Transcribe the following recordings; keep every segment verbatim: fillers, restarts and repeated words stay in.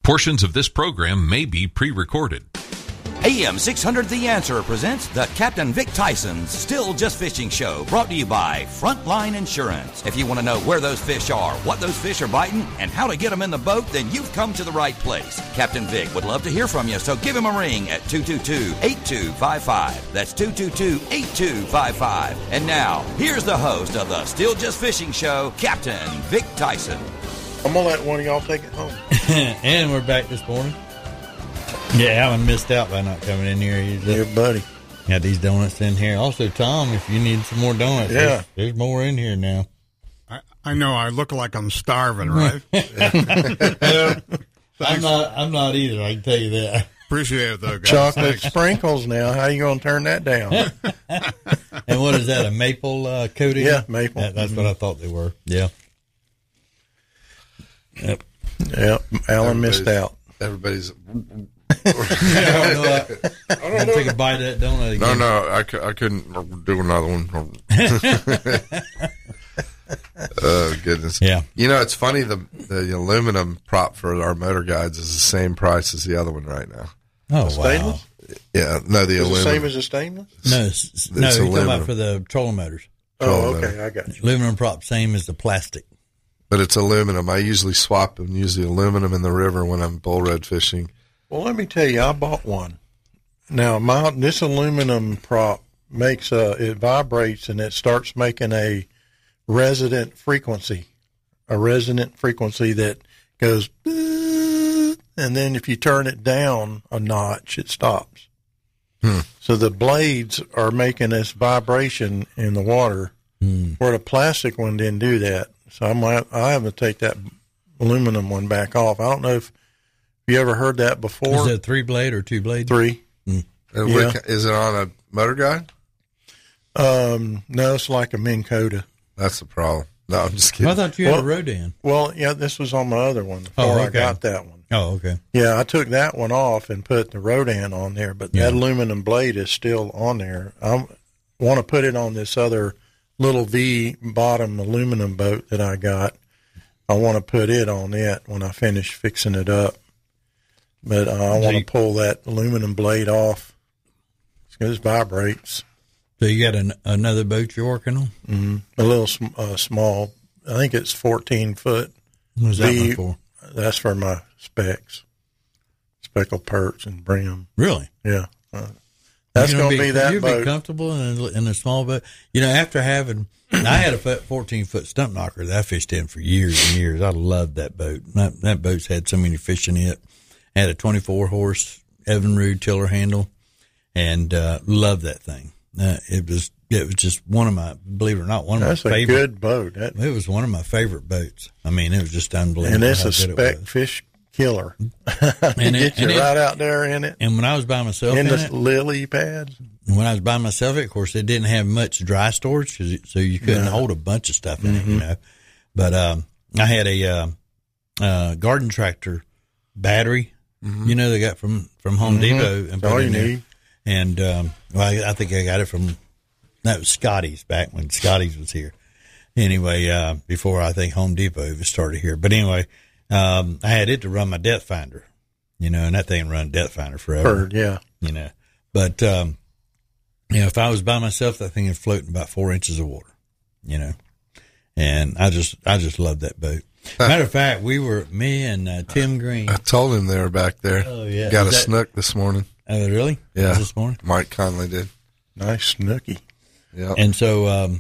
Portions of this program may be pre-recorded. A M six hundred The Answer presents the Captain Vic Tyson's Still Just Fishing Show, brought to you by Frontline Insurance. If you want to know where those fish are, what those fish are biting, and how to get them in the boat, then you've come to the right place. Captain Vic would love to hear from you, so give him a ring at two two two, eight two five five. That's two two two, eight two five five. And now, here's the host of the Still Just Fishing Show, Captain Vic Tyson. I'm going to let one of y'all take it home. And we're back this morning. Yeah, Alan missed out by not coming in here. He's Yeah, buddy. got these donuts in here. Also, Tom, if you need some more donuts, Yeah. there's, there's more in here now. I, I know I look like I'm starving, right? I'm not. I'm not either. I can tell you that. Appreciate it, though, guys. Chocolate Thanks. sprinkles now. How you going to turn that down? And what is that? A maple uh, coating? Yeah, maple. That, that's what I thought they were. Yeah. Yep. Yep, Alan missed out. Everybody's. I don't know. I, I don't know. Take a bite of that donut No, again. no, I, cou- I couldn't do another one. Oh, goodness. Yeah. You know, it's funny, the, the aluminum prop for our motor guides is the same price as the other one right now. Oh, wow. Stainless? Yeah, no, the Is it the aluminum. same as a stainless? No, it's, no, It's you're talking aluminum. about for the trolling motors. Oh, Trolling okay, motor. I got you. Aluminum prop, same as the plastic. But it's aluminum. I usually swap and use the aluminum in the river when I'm bull red fishing. Well, let me tell you, I bought one. Now, my this aluminum prop makes a, it vibrates and it starts making a resonant frequency, a resonant frequency that goes, and then if you turn it down a notch, it stops. Hmm. So the blades are making this vibration in the water, Hmm. where the plastic one didn't do that. So I might, I have to take that aluminum one back off. I don't know if you ever heard that before. Is that three blade or two blade? Three. And Yeah. what- is it on a motor guide? Um, no, it's like a Minn Kota. That's the problem. No, I'm just Well, I kidding. thought you had Well- a Rodan. Well, yeah, this was on my other one before Oh, I okay. got that one. Oh, okay. Yeah, I took that one off and put the Rodan on there, but Yeah. that aluminum blade is still on there. I want to put it on this other little V bottom aluminum boat that I got. I want to put it on it when I finish fixing it up. But uh, I want to you- pull that aluminum blade off because it vibrates. So you got an, another boat you're working on? Mm-hmm. A little sm- uh, small. I think it's fourteen foot. What was that The- one for? That's for my specs, speckled perch and brim. Really? Yeah, uh, that's You going gonna to be that You'd boat. be comfortable in a, in a small boat. You know, after having, I had a fourteen foot stump knocker that I fished in for years and years. I loved that boat. That, that boat's had so many fish in it. I had a twenty-four horse Evinrude tiller handle, and uh, loved that thing. Uh, it was it was just one of my, believe it or not, one of That's my a favorite. good boat. That, It was one of my favorite boats. I mean, it was just unbelievable. and it's how a good it spec was. fish killer. And Get it- you and it- right out there in it, And when I was by myself in in the it, lily pads. when I was by myself, of course, it didn't have much dry storage, 'cause it, so you couldn't No. hold a bunch of stuff in Mm-hmm. it, you know. But um, I had a uh, uh, garden tractor battery, you know, they got from, from Home Depot. And That's put all in you there. need. And um, well, I, I think I got it from, that was Scotty's back when Scotty's was here. Anyway, uh, before I think Home Depot was started here. But anyway, um, I had it to run my depth finder, you know, and that thing run depth finder forever. Bird, yeah. You know, but, um, you know, if I was by myself, that thing would float in about four inches of water, you know, and I just, I just love that boat. Matter of fact, we were, me and uh, Tim Green. I told him they were back there. Oh, yeah. Got a Is that- snook this morning. Oh, really? Yeah. This morning? Mike Conley did. Nice snooky. Yeah. And so, um,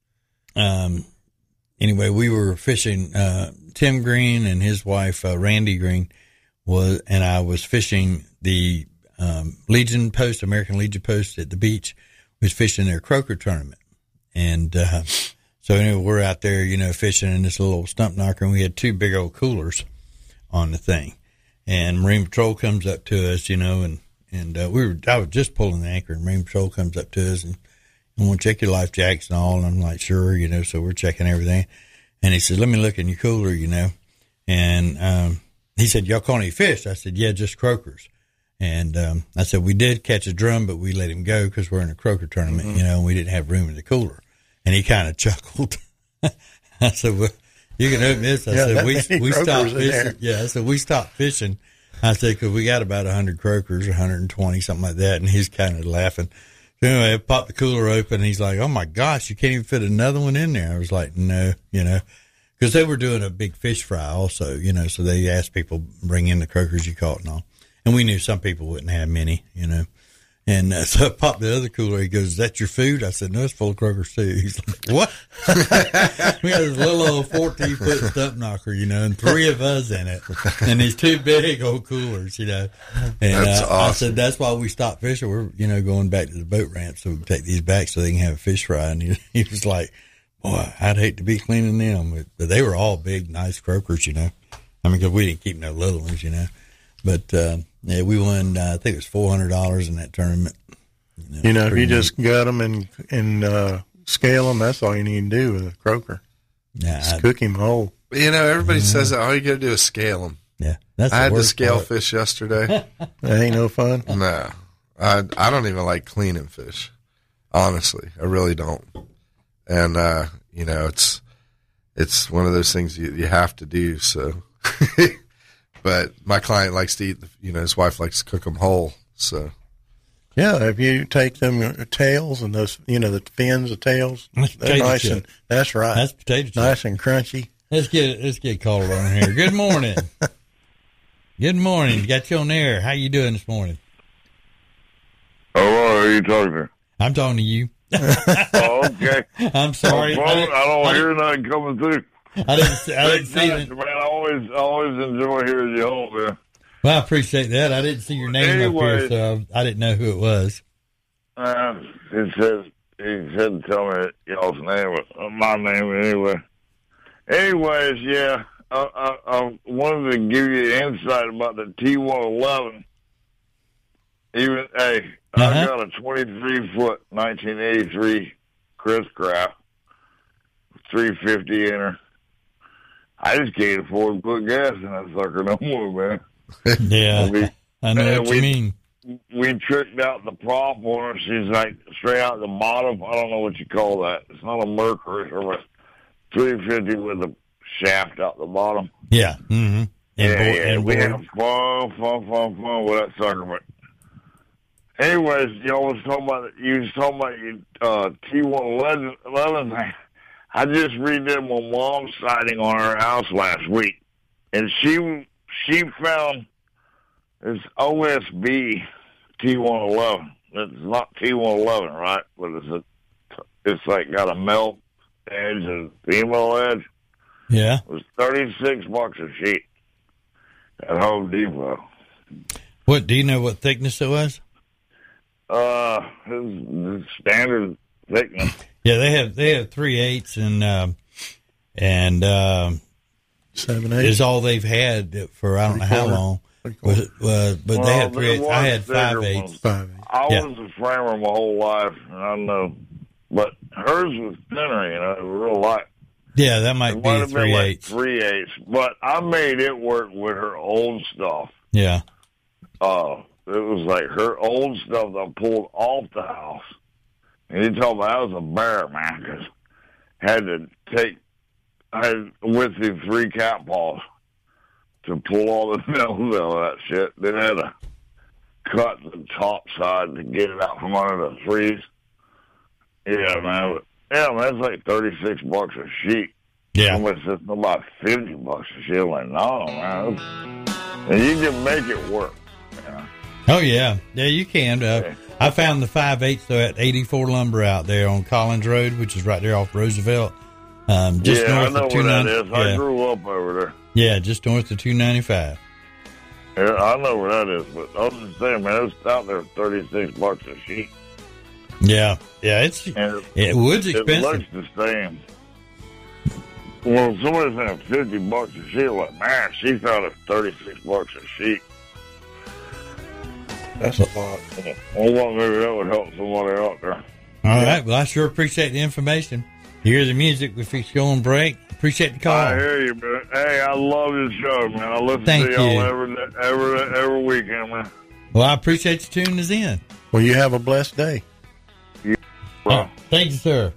um, anyway, we were fishing, uh, Tim Green and his wife, uh, Randy Green was, and I was fishing the, um, Legion Post, American Legion Post at the beach, was fishing their croaker tournament. And, uh, so anyway, we're out there, you know, fishing in this little stump knocker, and we had two big old coolers on the thing. And Marine Patrol comes up to us, you know, and, and, uh, we were, I was just pulling the anchor, and Marine Patrol comes up to us and, and we'll check your life jacks and all. And I'm like, sure, you know, so we're checking everything. And he said, let me look in your cooler, you know. And um, he said, y'all caught any fish? I said, yeah, just croakers. And um, I said, we did catch a drum, but we let him go because we're in a croaker tournament, mm-hmm. you know, and we didn't have room in the cooler. And he kind of chuckled. I said, well, you can open this. I Yeah, said, that we many we stopped croakers in fishing. there. Yeah, I said, we stopped fishing I said, because we got about one hundred croakers, one hundred twenty, something like that. And he's kind of laughing. So anyway, I popped the cooler open. And he's like, oh, my gosh, you can't even fit another one in there. I was like, no, you know, because they were doing a big fish fry also, you know, so they asked people, bring in the croakers you caught and all. And we knew some people wouldn't have many, you know. And uh, so I popped the other cooler. He goes, is that your food? I said, no, it's full of croakers too. He's like, what? We had this little old fourteen-foot stump knocker, you know, and three of us in it. And these two big old coolers, you know. And That's uh, awesome. I said, that's why we stopped fishing. We're, you know, going back to the boat ramp so we can take these back so they can have a fish fry. And he, he was like, boy, I'd hate to be cleaning them. But, but they were all big, nice croakers, you know. I mean, because we didn't keep no little ones, you know. But, uh, yeah, we won, uh, I think it was four hundred dollars in that tournament. You know, You know, if pretty you neat. just gut them and and uh, scale them, that's all you need to do with a croaker. Yeah, Just I- cook him whole. You know, everybody says that all you got to do is scale them. yeah. That's I the had to worst scale part. fish yesterday. That ain't no fun. No, I I don't even like cleaning fish. Honestly, I really don't. And uh, you know, it's it's one of those things you you have to do. So, but my client likes to eat. The, you know, his wife likes to cook them whole. So, Yeah, if you take them uh, tails and those, you know, the fins, the tails, That's they're potato nice chip. and that's right. That's potato chip. nice and crunchy. Let's get let's get called on here. Good morning. Good morning. Got you on there. How you doing this morning? Hello, who are you talking to? I'm talking to you. Oh, okay. I'm sorry. Well, I I, didn't, don't I hear nothing coming through. didn't, I didn't, see- I didn't see Gosh, that. man, I always, I always enjoy hearing you home, man. Well, I appreciate that. I didn't see your name up Anyway. here, so I didn't know who it was. Uh, it says, he said to tell me y'all's name, but my name anyway. Anyways, yeah, I, I, I wanted to give you insight about the T one eleven. Even, hey, Uh-huh. I got a twenty-three foot nineteen eighty-three Chris Craft, three fifty inner. I just can't afford to put gas in that sucker no more, man. Yeah, We, I know man, what we- you mean. we tricked out the prop on her. She's like straight out the bottom. I don't know what you call that. It's not a Mercury or a three fifty with a shaft out the bottom. Yeah. Mm-hmm. Yeah, board- yeah. and We board. had fun, fun, fun, fun with that sucker. But anyways, y'all was talking about you was talking about your uh, T one eleven thing. I just redid my mom's sighting on her house last week, and she she found this O S B T one eleven. It's not T one eleven, right? But it's a it's like got a melt edge and female edge. Yeah. It was thirty-six bucks a sheet at Home Depot. What do you know? What thickness it was? Uh, it's standard thickness. Yeah, they have they have three eighths and um, and um, Seven, eight. is all they've had for I don't know how Three-quarter. long. Three-quarter. Was, uh, but Well, they had there three eighths. I was had five bigger eighths. ones. Five, eight. I Yeah. was a framer my whole life, and I know. But hers was thinner, you know, it was real light. Yeah, that might It be might a have been three like eighths. three eighths. But I made it work with her old stuff. Yeah. Uh, it was like her old stuff that I pulled off the house. And you told me that was a bear, man, because had to take, I had with the three cat paws to pull all the nails out of that shit. Then I had to cut the top side to get it out from under the freeze. Yeah, man. But, yeah, man, it's like thirty-six bucks a sheet. Yeah. Somebody says about fifty bucks a sheet. I'm like, no, man. And you can make it work. You know? Oh yeah, yeah, you can. Uh, Yeah. I found the five eighths though at eighty-four Lumber out there on Collins Road, which is right there off Roosevelt. Um, just yeah, I north know of where two that ninety. is. I Yeah, grew up over there. yeah, just north of two ninety-five. Yeah, I know where that is, but I was just saying, man, it was out there thirty-six bucks a sheet. Yeah, yeah, it's And it wood's it expensive. looks the same. Well, somebody's saying fifty bucks a sheet. Like, man, she found it thirty-six bucks a sheet. That's a lot. Well, well, maybe that would help somebody out there. All right, well, I sure appreciate the information. You hear the music if we go on break. Appreciate the call. I hear you, man. Hey, I love this show, man. I listen Thank to y'all you. every every every weekend, man. Well, I appreciate you tuning us in. Well, you have a blessed day. Well, Oh, thank you, sir.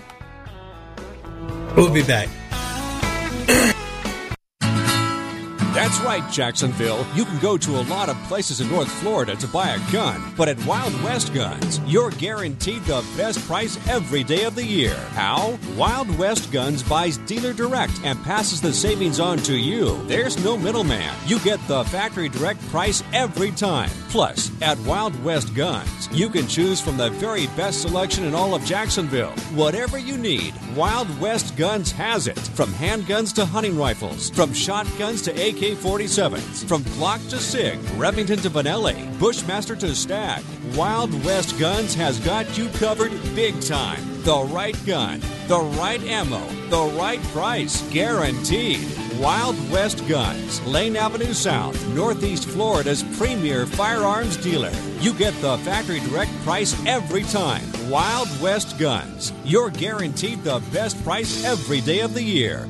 We'll be back. That's right, Jacksonville. You can go to a lot of places in North Florida to buy a gun, but at Wild West Guns, you're guaranteed the best price every day of the year. How? Wild West Guns buys dealer direct and passes the savings on to you. There's no middleman. You get the factory direct price every time. Plus, at Wild West Guns, you can choose from the very best selection in all of Jacksonville. Whatever you need, Wild West Guns has it. From handguns to hunting rifles, from shotguns to A K forty-sevens, from Glock to SIG, Remington to Benelli, Bushmaster to Stag, Wild West Guns has got you covered big time. The right gun, the right ammo, the right price, guaranteed. Wild West Guns, Lane Avenue South, Northeast Florida's premier firearms dealer. You get the factory direct price every time. Wild West Guns, you're guaranteed the best price every day of the year.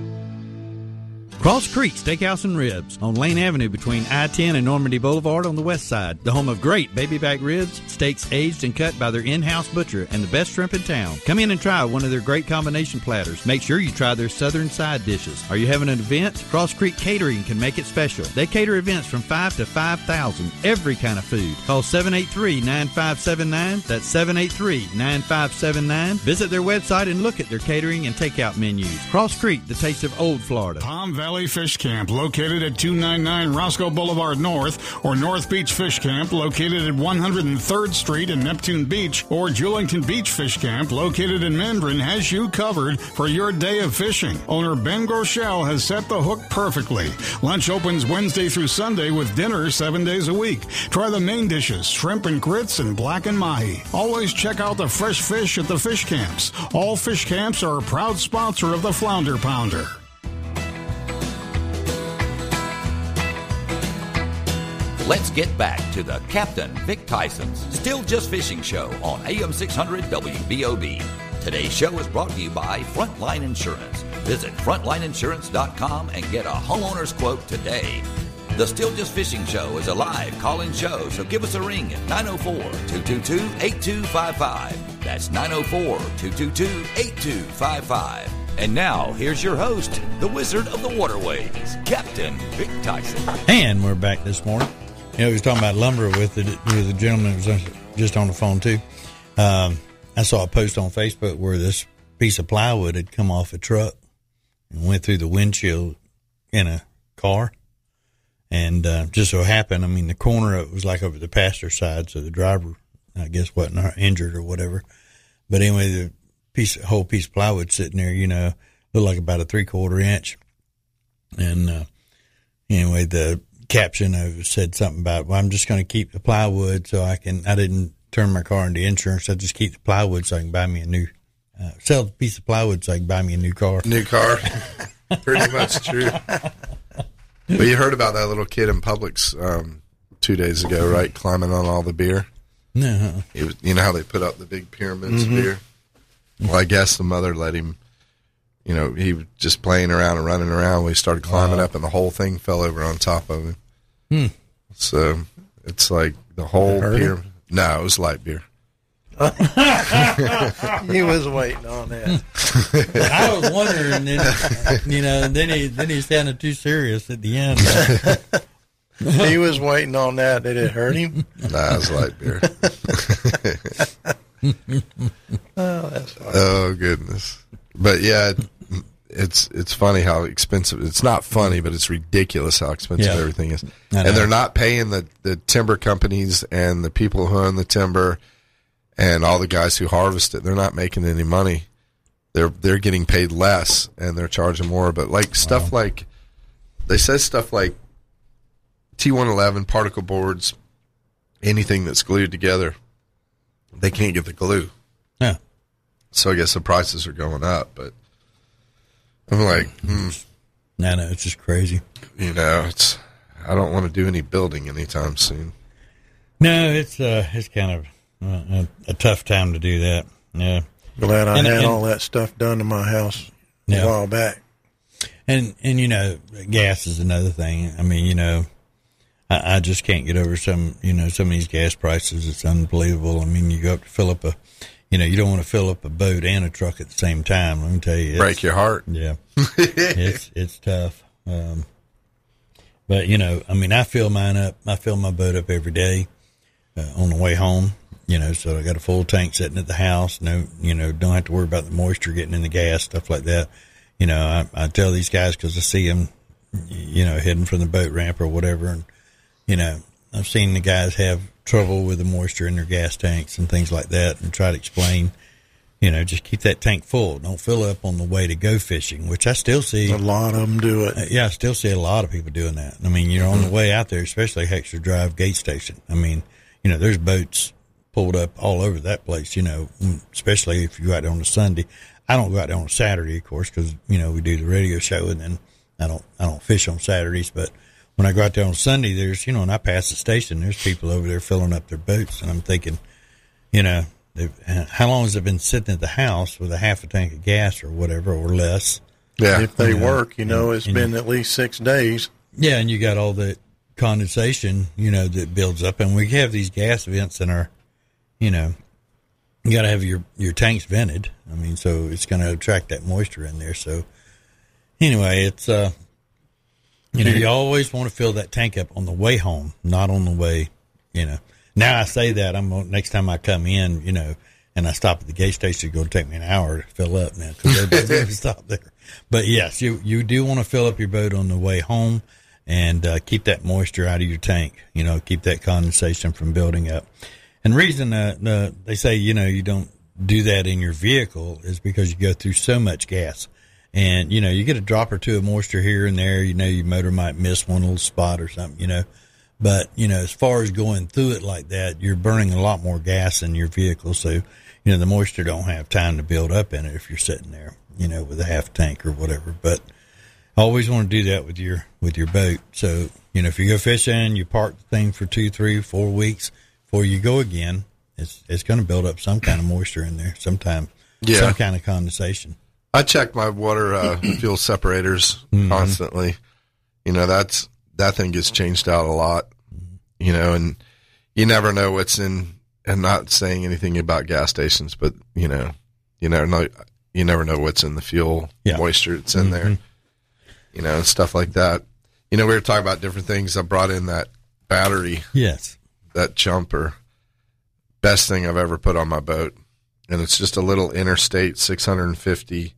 Cross Creek Steakhouse and Ribs on Lane Avenue between I ten and Normandy Boulevard on the west side. The home of great baby back ribs, steaks aged and cut by their in-house butcher, and the best shrimp in town. Come in and try one of their great combination platters. Make sure you try their southern side dishes. Are you having an event? Cross Creek Catering can make it special. They cater events from five to five thousand. Every kind of food. Call seven eight three, nine five seven nine. That's seven eight three, nine five seven nine. Visit their website and look at their catering and takeout menus. Cross Creek, the taste of old Florida. Palm Valley Fish Camp, located at two ninety-nine Roscoe Boulevard North, or North Beach Fish Camp, located at one hundred third Street in Neptune Beach, or Julington Beach Fish Camp, located in Mandarin, has you covered for your day of fishing. Owner Ben Groeschel has set the hook perfectly. Lunch opens Wednesday through Sunday with dinner seven days a week. Try the main dishes, shrimp and grits and black and mahi. Always check out the fresh fish at the fish camps. All fish camps are a proud sponsor of the Flounder Pounder. Let's get back to the Captain Vic Tyson's Still Just Fishing Show on A M six hundred W B O B. Today's show is brought to you by Frontline Insurance. Visit frontline insurance dot com and get a homeowner's quote today. The Still Just Fishing Show is a live call-in show, so give us a ring at nine oh four, two two two, eight two five five. That's nine oh four, two two two, eight two five five. And now, here's your host, the Wizard of the Waterways, Captain Vic Tyson. And we're back this morning. You know, we was talking about lumber with the, with the gentleman who was just on the phone, too. Um, I saw a post on Facebook where this piece of plywood had come off a truck and went through the windshield in a car. And uh, just so happened, I mean, the corner of it was like over the passenger side, so the driver, I guess, wasn't injured or whatever. But anyway, the piece, whole piece of plywood sitting there, you know, looked like about a three-quarter inch. And uh, anyway, the caption of said something about, well, I'm just going to keep the plywood so I can, I didn't turn my car into insurance. I just keep the plywood so I can buy me a new, uh, sell the piece of plywood so I can buy me a new car. New car. Pretty much true. But you heard about that little kid in Publix um, two days ago, right? Climbing on all the beer. No. It was, you know how they put up the big pyramids Mm-hmm. of beer? Well, I guess the mother let him, you know, he was just playing around and running around when he started climbing Wow. up, and the whole thing fell over on top of him. Hmm. So it's like the whole Hurt him? pyramid. No, it was light beer. He was waiting on that. I was wondering, then, you know, then he then he sounded too serious at the end. He was waiting on that. Did it hurt him? Nah, it was light beer. Oh, that's funny. Oh goodness! But yeah, it, it's it's funny how expensive. It's not funny, but it's ridiculous how expensive Yeah. everything is. I know. And they're not paying the the timber companies and the people who own the timber and all the guys who harvest it. They're not making any money. They're they're getting paid less and they're charging more. But like stuff like they say stuff like T one eleven particle boards, anything that's glued together, they can't get the glue. Yeah. So I guess the prices are going up, but I'm like, hmm, No, no, it's just crazy. you know, it's I don't want to do any building anytime soon. No, it's uh, it's kind of uh, a, a tough time to do that. Yeah. Glad I And- had and- all that stuff done to my house Yeah. a while back. And, and, you know, gas is another thing. I mean, you know, I, I just can't get over some, you know, some of these gas prices. It's unbelievable. I mean, you go up to fill up a, you know, you don't want to fill up a boat and a truck at the same time. Let me tell you. It's, Break your heart. Yeah. it's, it's tough. Um, But, you know, I mean, I fill mine up. I fill my boat up every day uh, on the way home, you know, so I got a full tank sitting at the house. No, you know, don't have to worry about the moisture getting in the gas, stuff like that. You know, I, I tell these guys because I see them, you know, heading from the boat ramp or whatever. And, you know, I've seen the guys have trouble with the moisture in their gas tanks and things like that, and try to explain, you know, just keep that tank full. Don't fill up on the way to go fishing, which I still see. A lot of them do it. Uh, yeah, I still see a lot of people doing that. I mean, you're on the way out there, especially Hexter Drive Gate Station. I mean, you know, there's boats pulled up all over that place, you know, especially if you go out there on a Sunday. I don't go out there on a Saturday, of course, because, you know, we do the radio show, and then I don't, I don't fish on Saturdays. But when I go out there on Sunday, there's, you know, and I pass the station, there's people over there filling up their boats, and I'm thinking, you know, how long has it been sitting at the house with a half a tank of gas or whatever, or less? Yeah. If they you know, work, you know, and, it's and been you, at least six days. Yeah, and you got all that condensation, you know, that builds up. And we have these gas vents in our, you know, you got to have your, your tanks vented. I mean, so it's going to attract that moisture in there. So anyway, it's, uh, you know, you always want to fill that tank up on the way home, not on the way, you know. Now I say that, I'm next time I come in, you know, and I stop at the gas station, it's going to take me an hour to fill up now because everybody's going to stop there. But yes, you you do want to fill up your boat on the way home, and uh, keep that moisture out of your tank. You know, keep that condensation from building up. And the reason uh, uh, they say, you know, you don't do that in your vehicle is because you go through so much gas. And, you know, you get a drop or two of moisture here and there, you know, your motor might miss one little spot or something, you know. But, you know, as far as going through it like that, you're burning a lot more gas in your vehicle. So, you know, the moisture don't have time to build up in it if you're sitting there, you know, with a half tank or whatever. But I always want to do that with your with your boat. So, you know, if you go fishing, you park the thing for two, three, four weeks before you go again, it's it's going to build up some kind of moisture in there, sometime, yeah. some kind of condensation. I check my water uh, fuel separators mm-hmm. constantly. You know, that's that thing gets changed out a lot, you know, and you never know what's in, and not saying anything about gas stations, but, you know, you never know, you never know what's in the fuel, yeah. moisture that's in mm-hmm. there, you know, and stuff like that. You know, we were talking about different things. I brought in that battery. Yes. That jumper. Best thing I've ever put on my boat. And it's just a little Interstate six hundred fifty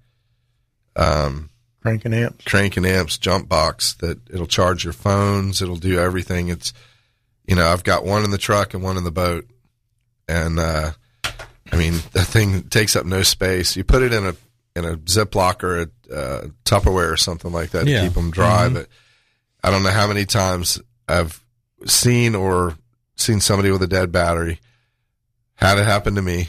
um, cranking amps, cranking amps jump box that it'll charge your phones. It'll do everything. It's, you know, I've got one in the truck and one in the boat. And, uh, I mean, that thing takes up no space. You put it in a, in a Ziploc or a uh, Tupperware or something like that yeah. to keep them dry. Mm-hmm. But I don't know how many times I've seen or seen somebody with a dead battery. Had it happen to me.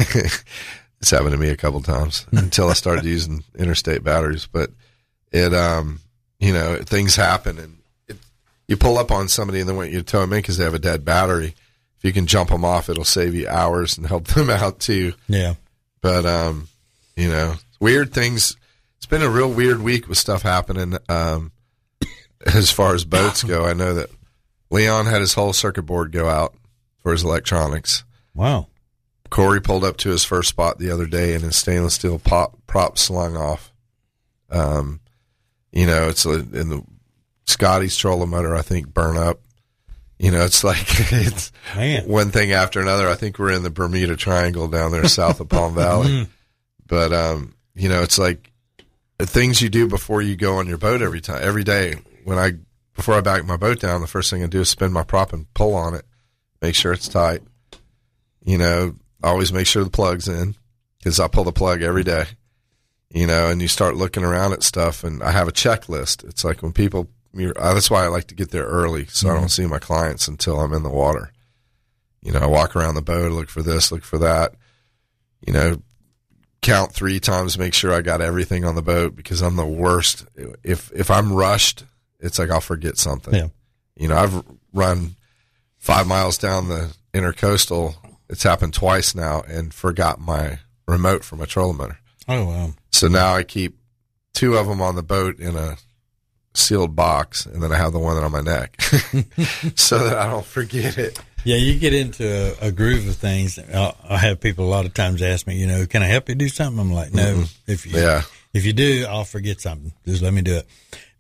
It's happened to me a couple times until I started using Interstate batteries. But it, um, you know, things happen, and it, you pull up on somebody and they want you to tow them in because they have a dead battery. If you can jump them off, it'll save you hours and help them out too. Yeah. But, um, you know, weird things. It's been a real weird week with stuff happening. Um, as far as boats go, I know that Leon had his whole circuit board go out for his electronics. Wow. Corey pulled up to his first spot the other day and his stainless steel pop, prop slung off. Um, you know, it's a, in the Scotty's trolling motor, I think, burn up. You know, it's like it's Man. one thing after another. I think we're in the Bermuda Triangle down there south of Palm Valley. But, um, you know, it's like the things you do before you go on your boat every time, every day. When I, before I back my boat down, the first thing I do is spin my prop and pull on it, make sure it's tight. You know, always make sure the plug's in, because I pull the plug every day, you know, and you start looking around at stuff, and I have a checklist. It's like when people, you're, uh, that's why I like to get there early, so mm-hmm. I don't see my clients until I'm in the water. You know, I walk around the boat, look for this, look for that, you know, count three times, make sure I got everything on the boat, because I'm the worst. If, if I'm rushed, it's like I'll forget something. Yeah. You know, I've run five miles down the intercoastal. It's happened twice now, and forgot my remote for my trolling motor. Oh, wow. So now I keep two of them on the boat in a sealed box, and then I have the one that on my neck so that I don't forget it. Yeah, you get into a, a groove of things. I'll, I have people a lot of times ask me, you know, can I help you do something? I'm like, no. Mm-hmm. If you, yeah. if you do, I'll forget something. Just let me do it.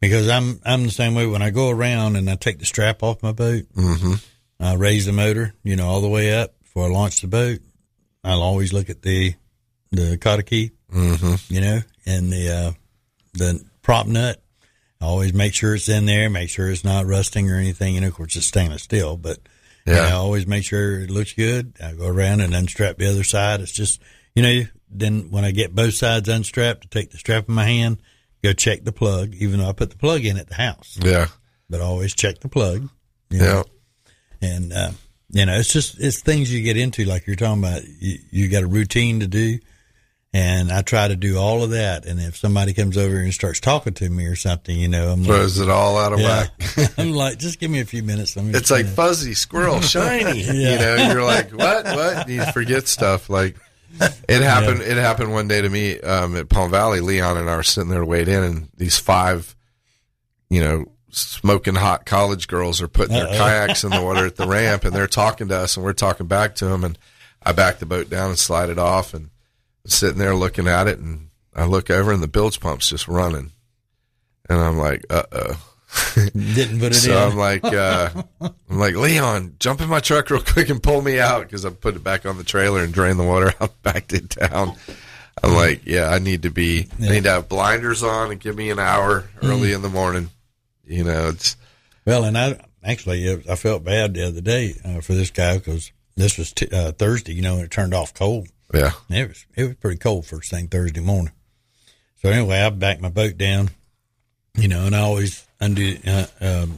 because I'm I'm the same way. When I go around and I take the strap off my boat, mm-hmm. I raise the motor, you know, all the way up before I launch the boat. I'll always look at the the cotta key, mm-hmm. you know, and the uh, the prop nut. I always make sure it's in there, make sure it's not rusting or anything. You know, of course, it's stainless steel, but yeah. you know, I always make sure it looks good. I go around and unstrap the other side. It's just, you know, then when I get both sides unstrapped, to take the strap in my hand, go check the plug, even though I put the plug in at the house. Yeah. But I always check the plug. You yeah. know? And, uh, you know, it's just, it's things you get into, like you're talking about. You, you got a routine to do. And I try to do all of that. And if somebody comes over and starts talking to me or something, you know, I'm throws like, it all out of yeah. whack. I'm like, just give me a few minutes. Let me it's like know. Fuzzy squirrel, shiny. yeah. You know, you're like, what, what? And you forget stuff. Like it happened. Yeah. It happened one day to me um, at Palm Valley. Leon and I were sitting there waiting, and these five, you know, smoking hot college girls are putting Uh-oh. their kayaks in the water at the ramp, and they're talking to us, and we're talking back to them. And I back the boat down and slide it off, and sitting there looking at it, and I look over and the bilge pump's just running, and I'm like, uh oh. Didn't put it so in. So I'm like, uh, I'm like, Leon, jump in my truck real quick and pull me out, because I put it back on the trailer and drained the water out, backed it down. I'm like, yeah, I need to be, yeah. I need to have blinders on and give me an hour early mm. in the morning. You know, it's well, and I actually I felt bad the other day uh, for this guy, because this was t- uh, Thursday, you know, and it turned off cold. Yeah, it was it was pretty cold first thing Thursday morning. So anyway, I backed my boat down, you know, and I always undo uh, um,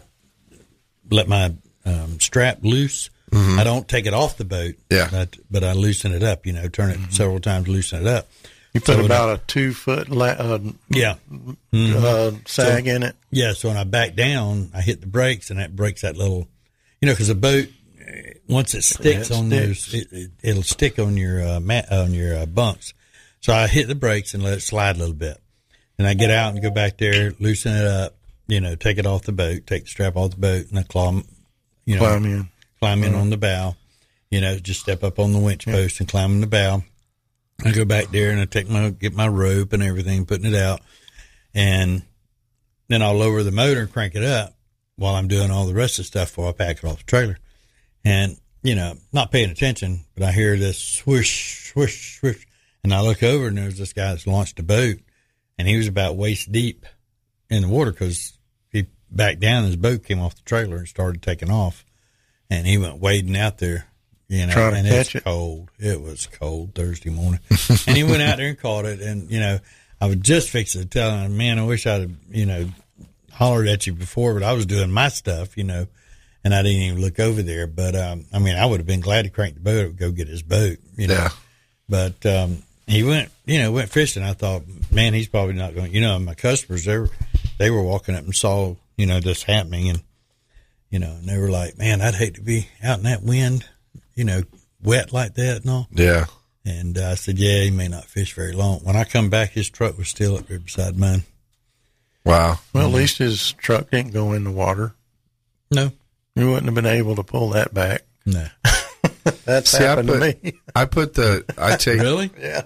let my um, strap loose. Mm-hmm. I don't take it off the boat, yeah, but, but I loosen it up, you know, turn it mm-hmm. several times, loosen it up. You put so about I, a two foot la- uh, yeah mm-hmm. uh, sag so, in it. Yeah, so when I back down, I hit the brakes, and that breaks that little, you know, because the boat. Once it sticks it on sticks. those, it, it, it'll stick on your uh, mat, on your uh, bunks. So I hit the brakes and let it slide a little bit. And I get out and go back there, loosen it up, you know, take it off the boat, take the strap off the boat, and I climb, you know, climb in, climb in mm-hmm. on the bow, you know, just step up on the winch yeah. post and climb on the bow. I go back there and I take my, get my rope and everything, putting it out. And then I'll lower the motor and crank it up while I'm doing all the rest of the stuff before I pack it off the trailer. And, you know, not paying attention, but I hear this swoosh, swoosh, swoosh. And I look over, and there's this guy that's launched a boat, and he was about waist deep in the water, because he backed down, and his boat came off the trailer and started taking off. And he went wading out there, you know, trying and to catch it's it. cold. It was cold Thursday morning. And he went out there and caught it. And, you know, I was just fixing to tell him, man, I wish I'd have, you know, hollered at you before, but I was doing my stuff, you know. And I didn't even look over there. But, um, I mean, I would have been glad to crank the boat up, go get his boat, you know. Yeah. But um, he went, you know, went fishing. I thought, man, he's probably not going to, you know, my customers, they were, they were walking up and saw, you know, this happening. And, you know, and they were like, man, I'd hate to be out in that wind, you know, wet like that and all. Yeah. And uh, I said, yeah, he may not fish very long. When I come back, his truck was still up there beside mine. Wow. Well, at least his truck didn't go in the water. No. You wouldn't have been able to pull that back. No. That's See, happened I put, to me. I put the, I take, really? Yeah.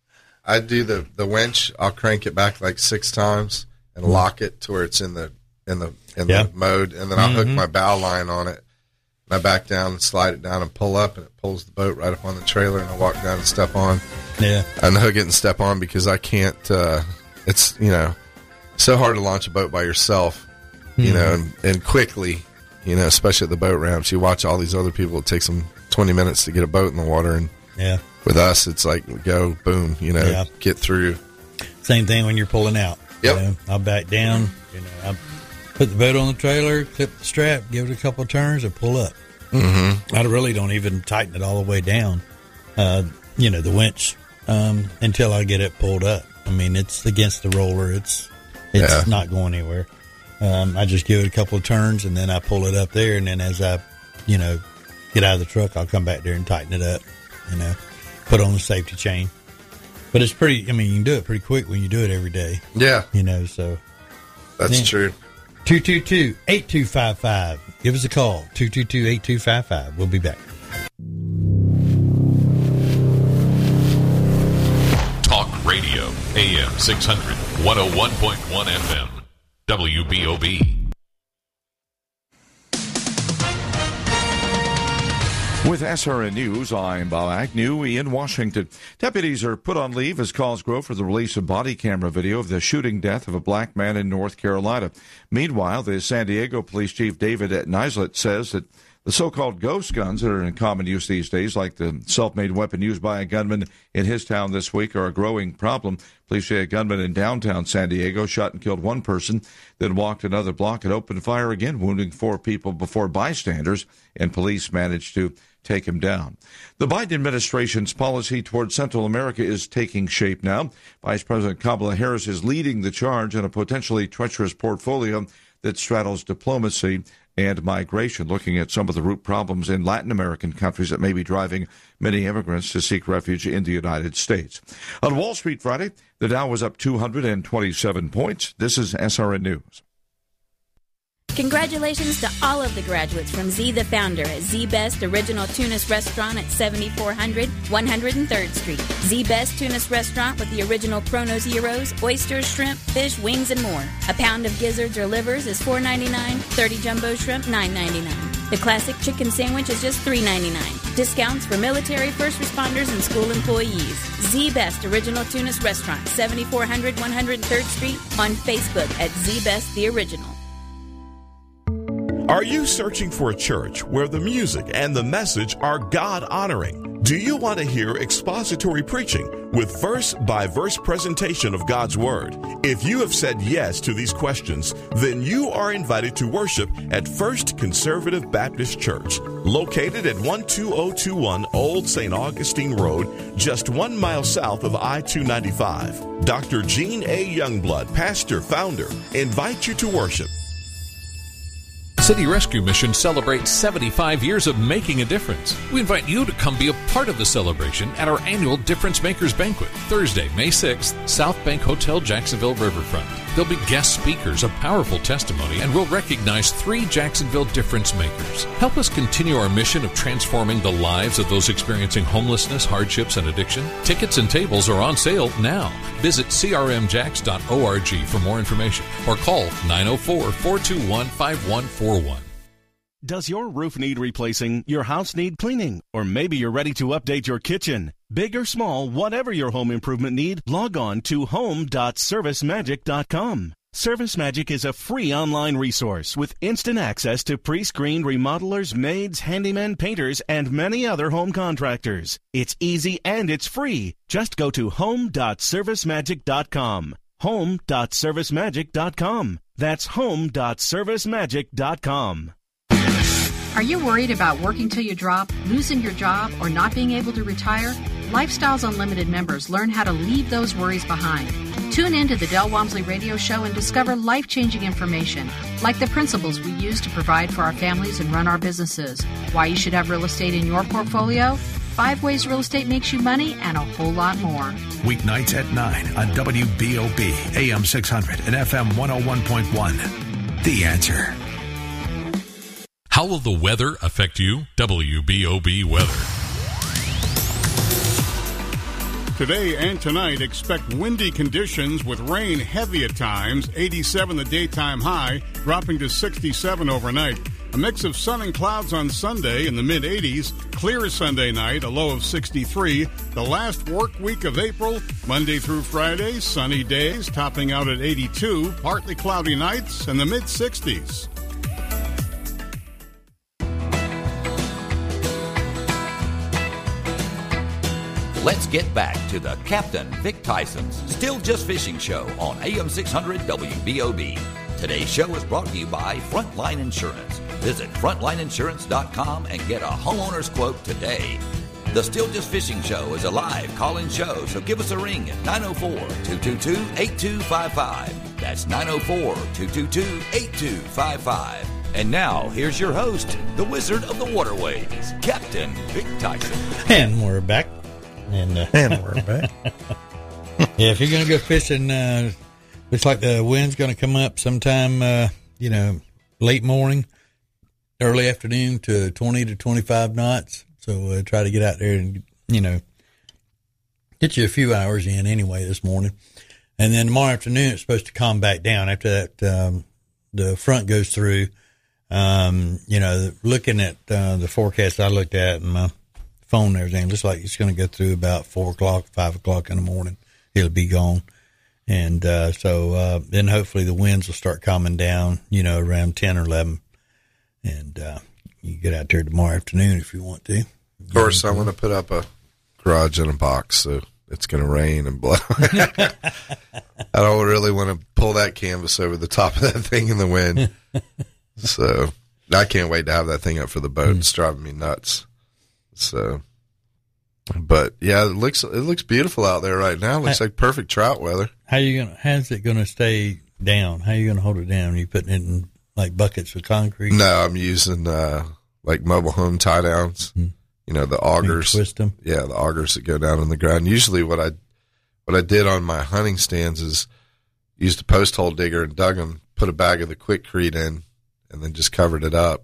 I do the, the winch. I'll crank it back like six times and lock it to where it's in the, in the, in yeah. the mode. And then I'll mm-hmm. hook my bow line on it. And I back down and slide it down and pull up, and it pulls the boat right up on the trailer, and I walk down and step on. Yeah. And hook it and step on, because I can't, uh, it's, you know, so hard to launch a boat by yourself, you mm-hmm. know, and, and quickly. You know, especially at the boat ramps, you watch all these other people. It takes them twenty minutes to get a boat in the water, and yeah, with us, it's like go boom. You know, yeah. get through. Same thing when you're pulling out. Yep. You know, I'll back down. You know, I put the boat on the trailer, clip the strap, give it a couple of turns, and pull up. Mm-hmm. I really don't even tighten it all the way down. Uh, you know, the winch um, until I get it pulled up. I mean, it's against the roller. It's it's yeah. not going anywhere. Um, I just give it a couple of turns, and then I pull it up there, and then as I, you know, get out of the truck, I'll come back there and tighten it up, you know, put on the safety chain. But it's pretty, I mean, you can do it pretty quick when you do it every day. Yeah. You know, so. That's yeah. true. two two two, eight two five five. Give us a call, two two two, eight two five five. We'll be back. Talk Radio, A M six hundred, one oh one point one F M. W B O B. With S R N News, I'm Bob Agnew in Washington. Deputies are put on leave as calls grow for the release of body camera video of the shooting death of a black man in North Carolina. Meanwhile, the San Diego Police Chief David Nislett says that the so-called ghost guns that are in common use these days, like the self-made weapon used by a gunman in his town this week, are a growing problem. Police say a gunman in downtown San Diego shot and killed one person, then walked another block and opened fire again, wounding four people before bystanders, and police managed to take him down. The Biden administration's policy toward Central America is taking shape now. Vice President Kamala Harris is leading the charge on a potentially treacherous portfolio that straddles diplomacy and migration, looking at some of the root problems in Latin American countries that may be driving many immigrants to seek refuge in the United States. On Wall Street Friday, the Dow was up two hundred twenty-seven points. This is S R N News. Congratulations to all of the graduates from Z the Founder at Z Best Original Tunis Restaurant at seventy-four hundred one hundred third Street. Z Best Tunis Restaurant with the original Kronos gyros, oysters, shrimp, fish, wings, and more. A pound of gizzards or livers is four ninety-nine, thirty jumbo shrimp nine ninety-nine. The classic chicken sandwich is just three ninety-nine. Discounts for military, first responders, and school employees. Z Best Original Tunis Restaurant, seventy-four hundred one hundred third Street, on Facebook at Z Best The Original. Are you searching for a church where the music and the message are God-honoring? Do you want to hear expository preaching with verse-by-verse presentation of God's Word? If you have said yes to these questions, then you are invited to worship at First Conservative Baptist Church, located at one two zero two one Old Saint Augustine Road, just one mile south of I two ninety-five. Doctor Gene A. Youngblood, pastor, founder, invites you to worship. City Rescue Mission celebrates seventy-five years of making a difference. We invite you to come be a part of the celebration at our annual Difference Makers Banquet, Thursday, May sixth, South Bank Hotel, Jacksonville Riverfront. There'll be guest speakers, a powerful testimony, and we'll recognize three Jacksonville difference makers. Help us continue our mission of transforming the lives of those experiencing homelessness, hardships, and addiction. Tickets and tables are on sale now. Visit c r m jacks dot org for more information or call nine oh four, four two one, five one four one. Does your roof need replacing, your house need cleaning, or maybe you're ready to update your kitchen? Big or small, whatever your home improvement need, log on to home dot service magic dot com. ServiceMagic is a free online resource with instant access to pre-screened remodelers, maids, handymen, painters, and many other home contractors. It's easy and it's free. Just go to home dot service magic dot com. home dot service magic dot com. That's home dot service magic dot com. Are you worried about working till you drop, losing your job, or not being able to retire? Lifestyles Unlimited members learn how to leave those worries behind. Tune in to the Del Walmsley Radio Show and discover life-changing information, like the principles we use to provide for our families and run our businesses, why you should have real estate in your portfolio, five ways real estate makes you money, and a whole lot more. Weeknights at nine on W B O B, A M six hundred and F M one oh one point one. The Answer. How will the weather affect you? W B O B weather. Today and tonight, expect windy conditions with rain heavy at times, eighty-seven the daytime high, dropping to sixty-seven overnight. A mix of sun and clouds on Sunday in the mid-eighties, clear Sunday night, a low of sixty-three. The last work week of April, Monday through Friday, sunny days, topping out at eighty-two, partly cloudy nights, and the mid-sixties. Let's get back to the Captain Vic Tyson's Still Just Fishing Show on A M six hundred W B O B. Today's show is brought to you by Frontline Insurance. Visit frontline insurance dot com and get a homeowner's quote today. The Still Just Fishing Show is a live call-in show, so give us a ring at nine oh four, two two two, eight two five five. That's nine oh four, two two two, eight two five five. And now, here's your host, the Wizard of the Waterways, Captain Vic Tyson. And we're back. And, uh, and we're back. Yeah, if you're going to go fishing, uh, looks like the wind's going to come up sometime, uh, you know, late morning, early afternoon to twenty to twenty-five knots. So uh, try to get out there and, you know, get you a few hours in anyway this morning. And then tomorrow afternoon, it's supposed to calm back down after that, um, the front goes through. Um, you know, looking at uh, the forecast I looked at and my phone and everything, it looks like it's going to go through about four o'clock, five o'clock in the morning. It'll be gone. And uh, so uh, then hopefully the winds will start calming down, you know, around ten or eleven. And uh, you get out there tomorrow afternoon if you want to. Of course, I want to put up a garage in a box, so it's going to rain and blow. I don't really want to pull that canvas over the top of that thing in the wind. So I can't wait to have that thing up for the boat. It's driving me nuts. So, but yeah, it looks it looks beautiful out there right now. It looks like perfect trout weather. How you gonna? How's it going to stay down? How you going to hold it down? Are you putting it in like buckets of concrete? No, I'm using uh, like mobile home tie downs. Mm. You know, the augers. Twist them. Yeah, the augers that go down in the ground. Usually, what I what I did on my hunting stands is used a post hole digger and dug them, put a bag of the Quikrete in, and then just covered it up.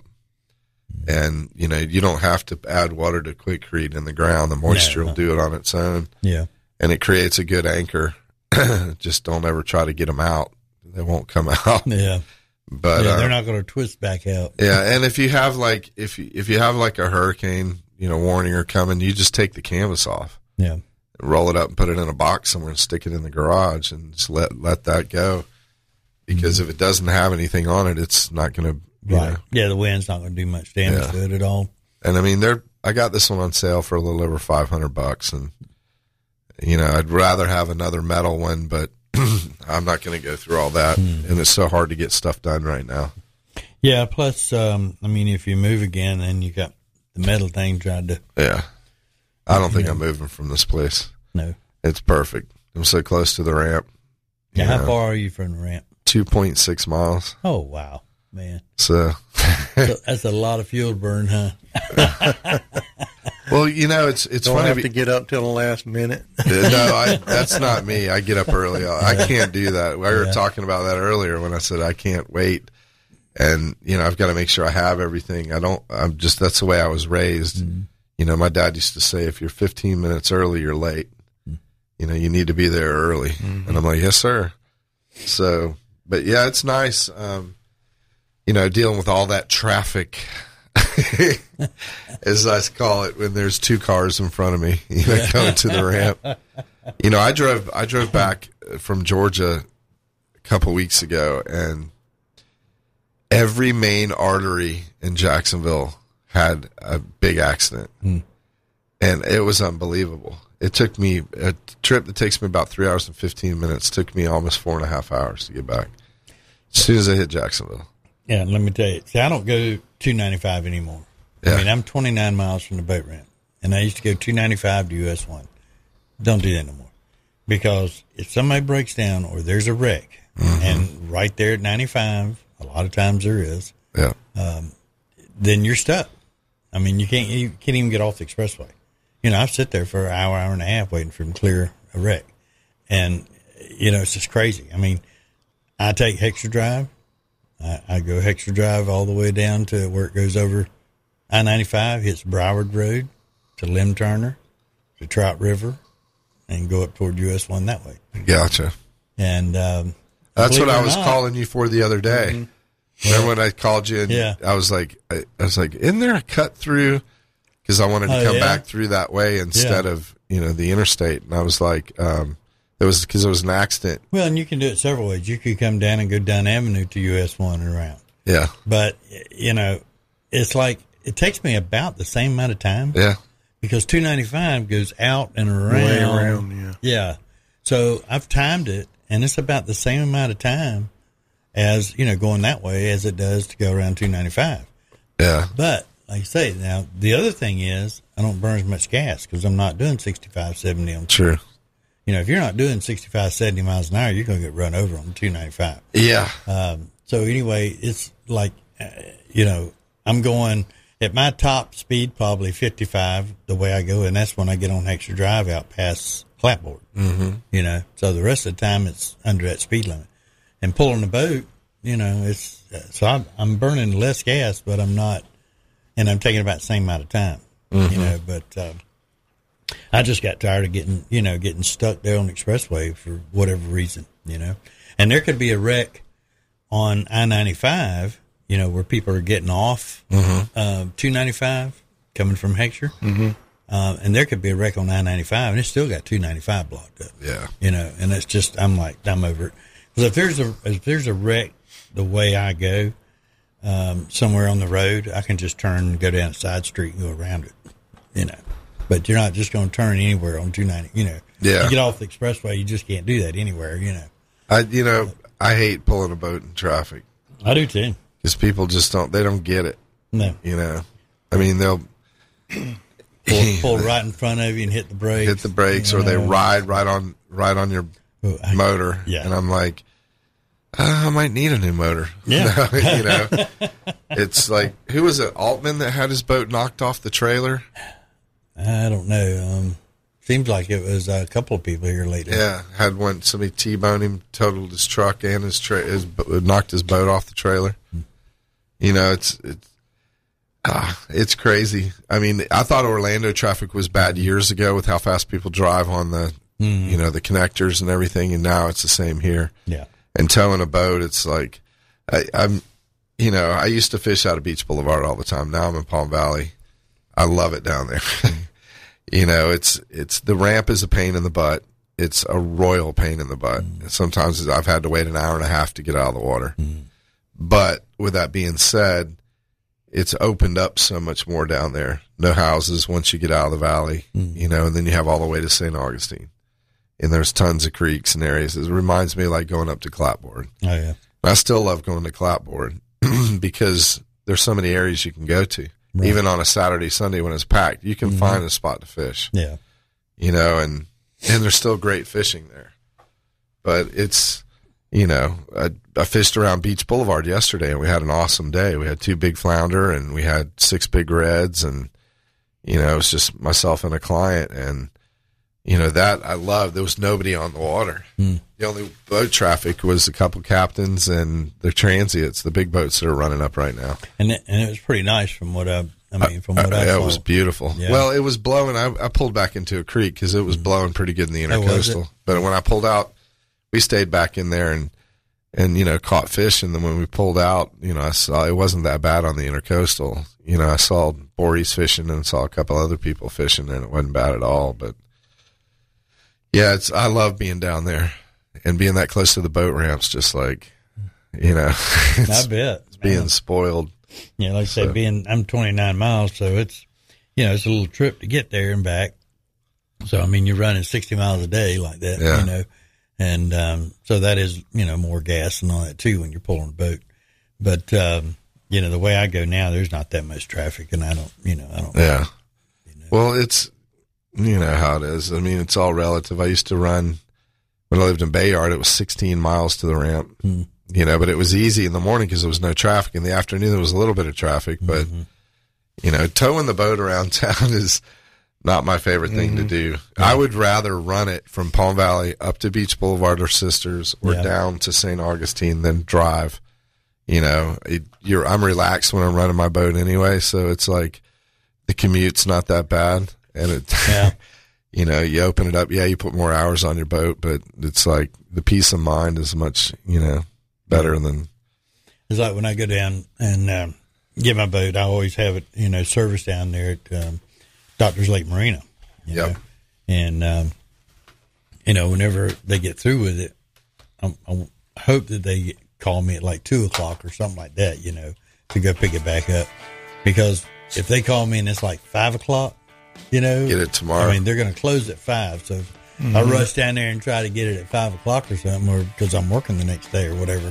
And, you know, you don't have to add water to Quikrete in the ground. The moisture no, will do it on its own. Yeah. And it creates a good anchor. Just don't ever try to get them out. They won't come out. Yeah. But yeah, uh, they're not going to twist back out. Yeah. And if you have like, if you, if you have like a hurricane, you know, warning or coming, you just take the canvas off. Yeah. Roll it up and put it in a box somewhere and stick it in the garage and just let, let that go. Because mm-hmm. if it doesn't have anything on it, it's not going to, right. know. Yeah, the wind's not going to do much damage Yeah. to it at all. And I mean, they're, I got this one on sale for a little over five hundred bucks. And, you know, I'd rather have another metal one, but I'm not going to go through all that. Mm. And it's so hard to get stuff done right now. Yeah. Plus, um, I mean, if you move again, then you got the metal thing tried to. Yeah. I don't think know. I'm moving from this place. No. It's perfect. I'm so close to the ramp. Yeah. You How know, far are you from the ramp? two point six miles. Oh, wow. Man. So. so that's a lot of fuel burn, huh? Well, you know, it's it's Don't funny. have to get up till the last minute. No, I, that's not me. I get up early. I can't do that. We were yeah. talking about that earlier when I said I can't wait, and you know, I've got to make sure I have everything. I don't. I'm just that's the way I was raised. Mm-hmm. You know, my dad used to say, if you're fifteen minutes early, you're late. Mm-hmm. You know, you need to be there early, mm-hmm. and I'm like, yes, sir. So, but yeah, it's nice. Um, you know, dealing with all that traffic. As I call it, when there's two cars in front of me, you know, going to the ramp. You know, I drove I drove back from Georgia a couple weeks ago, and every main artery in Jacksonville had a big accident, mm. and it was unbelievable. It took me a trip that takes me about three hours and fifteen minutes. Took me almost four and a half hours to get back as soon as I hit Jacksonville. Yeah, let me tell you. See, I don't go two ninety-five anymore. Yeah. I mean, I'm twenty-nine miles from the boat ramp, and I used to go two ninety-five to U S one. Don't do that no more. Because if somebody breaks down or there's a wreck, mm-hmm. and right there at ninety-five, a lot of times there is, yeah, um, then you're stuck. I mean, you can't you can't even get off the expressway. You know, I've sit there for an hour, hour and a half waiting for them to clear a wreck. And, you know, it's just crazy. I mean, I take Hexter Drive. I, I go Hexter Drive all the way down to where it goes over I ninety-five, hits Broward Road to Lim Turner, to Trout River, and go up toward U S one that way. Gotcha. And um, that's what I was not, calling you for the other day. Mm-hmm. Remember when I called you? And yeah. I was like, I, I was like, isn't there a cut through? Because I wanted to oh, come yeah? back through that way instead yeah. of you know the interstate. And I was like, um, it was because it was an accident. Well, and you can do it several ways. You could come down and go down Avenue to U S one and around. Yeah. But you know, it's like it takes me about the same amount of time. Yeah. Because two ninety-five goes out and around. Way around, yeah. Yeah. So I've timed it, and it's about the same amount of time as, you know, going that way as it does to go around two ninety-five. Yeah. But, like I say, now, the other thing is I don't burn as much gas because I'm not doing sixty-five, seventy on True. You know, if you're not doing sixty-five, seventy miles an hour, you're going to get run over on two ninety-five. Yeah. Um, so anyway, it's like, uh, you know, I'm going at my top speed, probably fifty-five the way I go. And that's when I get on Hexter Drive out past Clapboard, mm-hmm. you know, so the rest of the time it's under that speed limit. And pulling the boat, you know, it's, so I'm, I'm burning less gas, but I'm not, and I'm taking about the same amount of time, mm-hmm. you know, but, um, I just got tired of getting, you know, getting stuck there on the expressway for whatever reason, you know. And there could be a wreck on I ninety-five, you know, where people are getting off Mm-hmm. uh, two ninety-five coming from Heckscher. Mhm. Uh, and there could be a wreck on I ninety-five, and it's still got two ninety-five blocked up. Yeah. You know, and it's just, I'm like, I'm over it. Because if there's a, if there's a wreck the way I go, um, somewhere on the road, I can just turn and go down a side street and go around it, you know. But you're not just going to turn anywhere on two ninety, you know. Yeah. You get off the expressway, you just can't do that anywhere, you know. I, you know, I hate pulling a boat in traffic. I do too. Because people just don't, they don't get it. No. You know, I mean, they'll pull, pull right in front of you and hit the brakes. hit the brakes, or they ride right on, right on your Oh, I- motor. yeah. And I'm like, uh, I might need a new motor. Yeah. You know, it's like, who was it? Altman that had his boat knocked off the trailer? I don't know. Um, seems like it was a couple of people here lately. Yeah, had one. Somebody T-boned him, totaled his truck and his tra- his bo- knocked his boat off the trailer. You know, it's it's ah, it's crazy. I mean, I thought Orlando traffic was bad years ago with how fast people drive on the Mhm. you know the connectors and everything, and now it's the same here. Yeah. And towing a boat, it's like I, I'm, you know, I used to fish out of Beach Boulevard all the time. Now I'm in Palm Valley. I love it down there. You know, it's it's the ramp is a pain in the butt. It's a royal pain in the butt. Mm. Sometimes I've had to wait an hour and a half to get out of the water. Mm. But with that being said, it's opened up so much more down there. No houses once you get out of the valley, Mm. you know, and then you have all the way to Saint Augustine. And there's tons of creeks and areas. It reminds me of like going up to Clapboard. Oh, yeah. I still love going to Clapboard because there's so many areas you can go to. Right. Even on a Saturday, Sunday when it's packed, you can Mhm. find a spot to fish. Yeah. You know, and and there's still great fishing there. But it's, you know, I, I fished around Beach Boulevard yesterday, and we had an awesome day. We had two big flounder, and we had six big reds, and, you know, it was just myself and a client, and, you know, that I loved. There was nobody on the water. Mm. The only boat traffic was a couple captains and the transients, the big boats that are running up right now. And it, and it was pretty nice from what I, I mean, from what Uh, I yeah, saw. it was beautiful. Yeah. Well, it was blowing. I, I pulled back into a creek because it was blowing pretty good in the Oh, was it? intercoastal. But when I pulled out, we stayed back in there and and you know caught fish. And then when we pulled out, you know, I saw it wasn't that bad on the intercoastal. You know, I saw Boris fishing and saw a couple other people fishing, and it wasn't bad at all. But yeah, it's I love being down there and being that close to the boat ramps. Just like you know, it's, I bet. it's being Man. spoiled. Yeah, like I So- said, being I'm twenty-nine miles, so it's you know it's a little trip to get there and back. So I mean, you're running sixty miles a day like that, Yeah. you know, and um, so that is you know more gas and all that too when you're pulling a boat. But um, you know the way I go now, there's not that much traffic, and I don't you know I don't. Yeah. Well, it's, you know how it is. I mean, it's all relative. I used to run, when I lived in Bayard, it was sixteen miles to the ramp, Hmm. you know, but it was easy in the morning because there was no traffic. In the afternoon, there was a little bit of traffic, but, Mm-hmm. you know, towing the boat around town is not my favorite thing to Mhm. do. I would rather run it from Palm Valley up to Beach Boulevard or Sisters or Yeah. down to Saint Augustine than drive. You know, it, you're, I'm relaxed when I'm running my boat anyway, so it's like the commute's not that bad. And it, Yeah. you know, you open it up, yeah, you put more hours on your boat, but it's like the peace of mind is much, you know, better than. It's like when I go down and um, get my boat, I always have it, you know, service down there at um, Doctors Lake Marina. You Yep. know? And, um, you know, whenever they get through with it, I, I hope that they get, call me at like two o'clock or something like that, you know, to go pick it back up. Because if they call me and it's like five o'clock, you know, Get it tomorrow. I mean, they're going to close at five. So if I Mhm. rush down there and try to get it at five o'clock or something, or because I'm working the next day or whatever,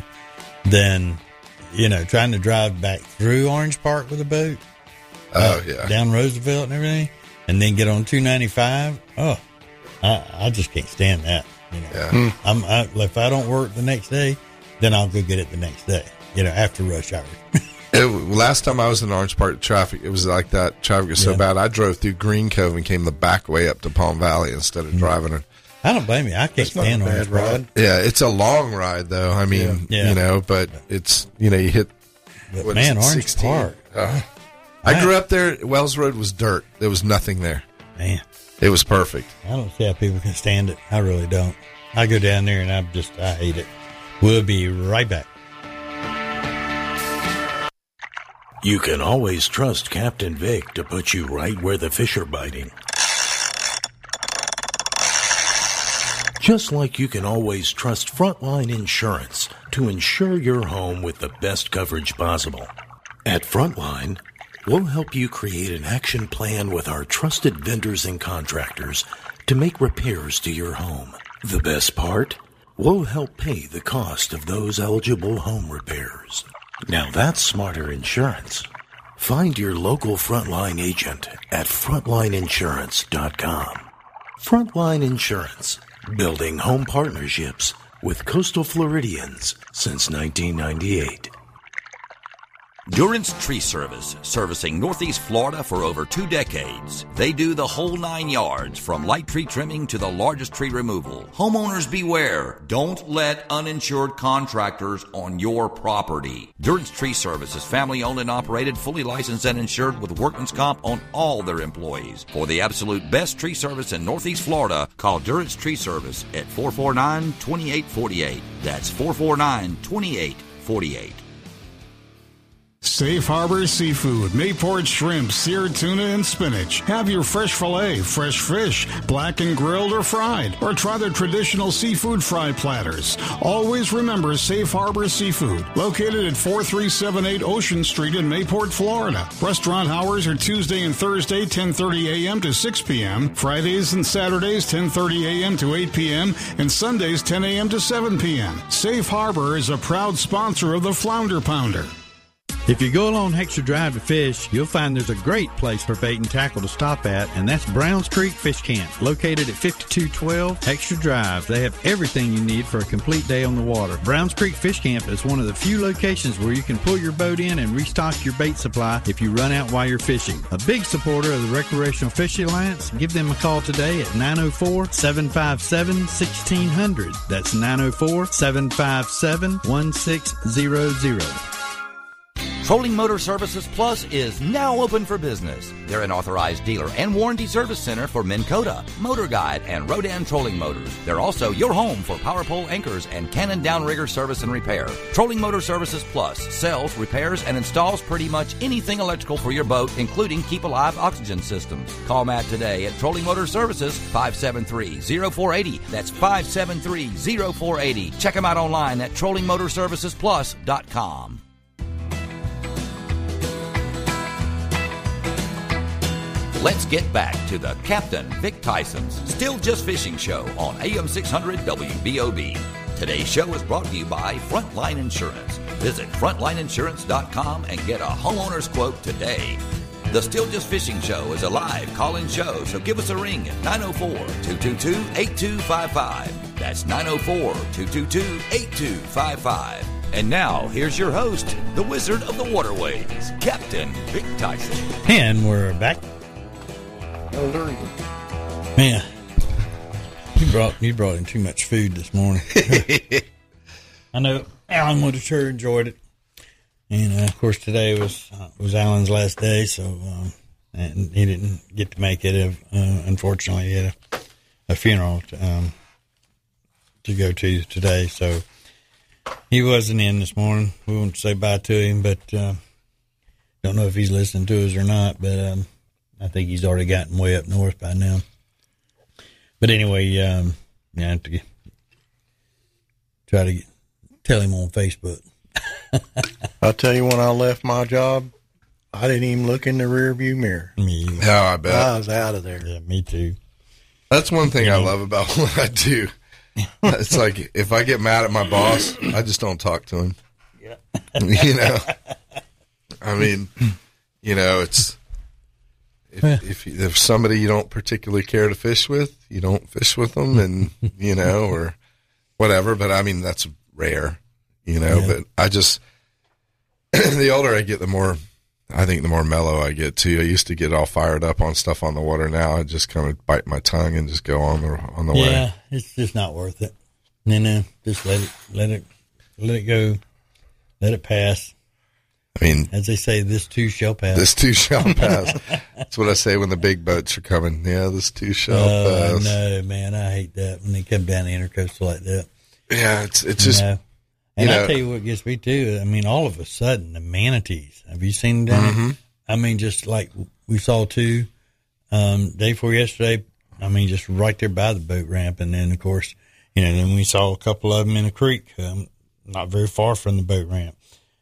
then, you know, trying to drive back through Orange Park with a boat. Oh, uh, yeah. Down Roosevelt and everything, and then get on two ninety-five. Oh, I, I just can't stand that. You know, Yeah. I'm, I, if I don't work the next day, then I'll go get it the next day, you know, after rush hour. It, last time I was in Orange Park, traffic, it was like that. Traffic was so Yeah. bad. I drove through Green Cove and came the back way up to Palm Valley instead of driving it. I don't blame you. I can't not stand a bad Orange Park. ride. Yeah, it's a long ride, though. I mean, Yeah. you know, but it's, you know, you hit. But what man, is it, Orange sixteen? Park. Uh, I grew up there. Wells Road was dirt. There was nothing there. Man. It was perfect. I don't see how people can stand it. I really don't. I go down there and I just, I hate it. We'll be right back. You can always trust Captain Vic to put you right where the fish are biting. Just like you can always trust Frontline Insurance to insure your home with the best coverage possible. At Frontline, we'll help you create an action plan with our trusted vendors and contractors to make repairs to your home. The best part? We'll help pay the cost of those eligible home repairs. Now that's smarter insurance. Find your local Frontline agent at frontline insurance dot com. Frontline Insurance, building home partnerships with coastal Floridians since nineteen ninety-eight. Durance Tree Service, servicing Northeast Florida for over two decades. They do the whole nine yards, from light tree trimming to the largest tree removal. Homeowners beware. Don't let uninsured contractors on your property. Durance Tree Service is family owned and operated, fully licensed and insured with workman's comp on all their employees. For the absolute best tree service in Northeast Florida, call Durance Tree Service at four four nine, two eight four eight. That's four four nine, two eight four eight. Safe Harbor Seafood, Mayport shrimp, seared tuna, and spinach. Have your fresh filet, fresh fish, black and grilled or fried, or try their traditional seafood fry platters. Always remember Safe Harbor Seafood, located at four three seven eight Ocean Street in Mayport, Florida. Restaurant hours are Tuesday and Thursday, ten thirty a.m. to six p.m., Fridays and Saturdays, ten thirty a.m. to eight p.m., and Sundays, ten a.m. to seven p.m. Safe Harbor is a proud sponsor of the Flounder Pounder. If you go along Heckscher Drive to fish, you'll find there's a great place for bait and tackle to stop at, and that's Browns Creek Fish Camp, located at fifty-two twelve Heckscher Drive. They have everything you need for a complete day on the water. Browns Creek Fish Camp is one of the few locations where you can pull your boat in and restock your bait supply if you run out while you're fishing. A big supporter of the Recreational Fishing Alliance, give them a call today at nine oh four, seven five seven, one six zero zero. That's nine oh four, seven five seven, one six zero zero. Trolling Motor Services Plus is now open for business. They're an authorized dealer and warranty service center for Minn Kota, Motor Guide, and Rodan trolling motors. They're also your home for power pole anchors and Cannon downrigger service and repair. Trolling Motor Services Plus sells, repairs, and installs pretty much anything electrical for your boat, including Keep Alive oxygen systems. Call Matt today at Trolling Motor Services, five seven three, zero four eight zero. That's five seven three, zero four eight zero. Check them out online at trolling motor services plus dot com. Let's get back to the Captain Vic Tyson's Still Just Fishing Show on A M six hundred W B O B. Today's show is brought to you by Frontline Insurance. Visit frontline insurance dot com and get a homeowner's quote today. The Still Just Fishing Show is a live call-in show, so give us a ring at nine oh four, two two two, eight two five five. That's nine oh four, two two two, eight two five five. And now, here's your host, the Wizard of the Waterways, Captain Vic Tyson. And we're back. Man, you brought you brought in too much food this morning. I know Alan would have sure enjoyed it, and uh, of course today was uh, was Alan's last day, so um, and he didn't get to make it. Uh, unfortunately, he had a, a funeral to, um, to go to today, so he wasn't in this morning. We want to say bye to him, but uh, don't know if he's listening to us or not, but. Um, I think he's already gotten way up north by now. But anyway, um, I have to get, try to get, tell him on Facebook. I'll tell you, when I left my job, I didn't even look in the rearview mirror. Me, oh, I bet. I was out of there. Yeah, me too. That's one thing you I know, love about what I do. It's like, if I get mad at my boss, I just don't talk to him. Yeah. You know? I mean, you know, it's... If, if if somebody you don't particularly care to fish with, you don't fish with them, and you know, or whatever. But I mean, that's rare, you know. Yeah. But I just the older I get, the more I think the more mellow I get too. I used to get all fired up on stuff on the water. Now I just kind of bite my tongue and just go on the on the yeah, way. Yeah, it's just not worth it. No, no, just let it let it let it go, let it pass. I mean, as they say, this too shall pass. This too shall pass. That's what I say when the big boats are coming. Yeah, this too shall oh, pass. No, man, I hate that when they come down the intercoastal like that. Yeah, it's it's just. You know? And you I know, tell you what gets me too. I mean, all of a sudden, the manatees. Have you seen them down mm-hmm. there? I mean, just like we saw two um, day before yesterday. I mean, just right there by the boat ramp, and then of course, you know, then we saw a couple of them in a creek, um, not very far from the boat ramp.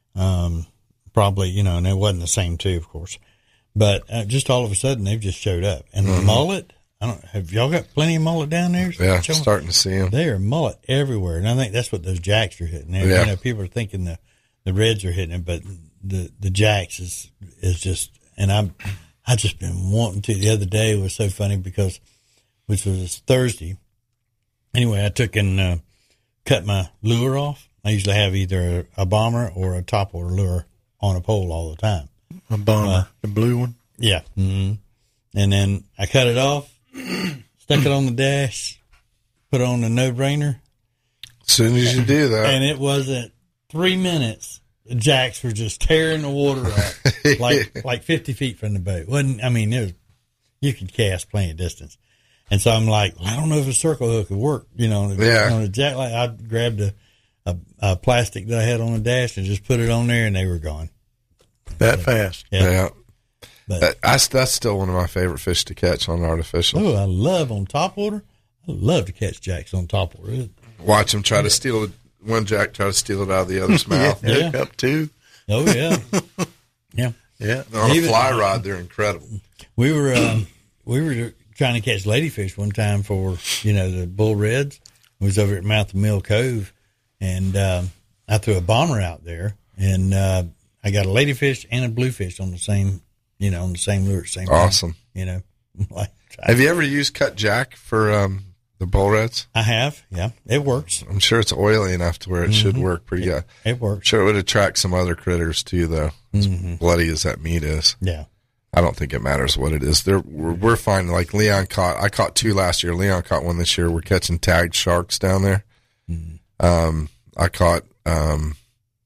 Um, Probably, you know, and it wasn't the same two, of course, but uh, just all of a sudden they've just showed up. And mm-hmm. the mullet, I don't have y'all got plenty of mullet down there? Yeah, Show starting to see them. They are mullet everywhere, and I think that's what those jacks are hitting. And, yeah. You know, people are thinking the the reds are hitting it, but the the jacks is is just. And I'm I just been wanting to. The other day was so funny because, which was Thursday. Anyway, I took and uh, cut my lure off. I usually have either a bomber or a topwater lure on a pole all the time. A bomber, uh, the blue one? Yeah. Mm-hmm. And then I cut it off, stuck it on the dash, put it on the no-brainer. As soon as you do that. And it wasn't three minutes, the jacks were just tearing the water up like like fifty feet from the boat. Wasn't I mean, it was, you could cast plenty of distance. And so I'm like, well, I don't know if a circle hook would work, you know, on a, yeah. on a jack. Like I grabbed a, a, a plastic that I had on the dash and just put it on there, and they were gone. That fast. Yeah. yeah. But, that, I, that's still one of my favorite fish to catch on artificial. Oh, I love on topwater. I love to catch jacks on topwater. Watch them try to steal it. One jack try to steal it out of the other's mouth. Yeah, yeah. Up too. Oh yeah, yeah, yeah. On a fly rod, they're incredible. We were um, we were trying to catch ladyfish one time for you know the bull reds. It was over at Mouth of Mill Cove, and um, I threw a bomber out there, and uh, I got a ladyfish and a bluefish on the same, you know, on the same lure, same. Awesome. Time, you know, like. Have you ever used cut jack for um, the bull reds? I have. Yeah, it works. I'm sure it's oily enough to where it mm-hmm. should work pretty good. It, it works. Sure, it would attract some other critters too, though. As mm-hmm. bloody as that meat is. Yeah. I don't think it matters what it is. There, we're, we're finding like Leon caught. I caught two last year. Leon caught one this year. We're catching tagged sharks down there. Mm-hmm. Um, I caught um,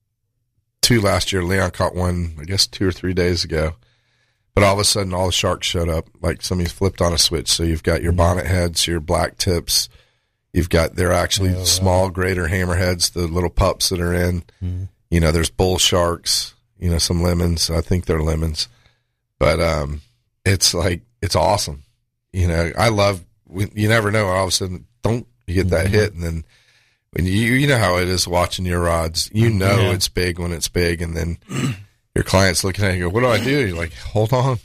two last year. Leon caught one, I guess, two or three days ago. But all of a sudden, all the sharks showed up. Like somebody's flipped on a switch. So you've got your mm-hmm. bonnet heads, your black tips. You've got they're actually oh, small wow. greater hammerheads, the little pups that are in. Mm-hmm. You know, there's bull sharks. You know, some lemons. I think they're lemons. But um, it's like, it's awesome. You know, I love, you never know, all of a sudden, don't you get that mm-hmm. hit. And then when you, you know how it is watching your rods, you know yeah. it's big when it's big. And then your client's looking at you and go, what do I do? You're like, hold on.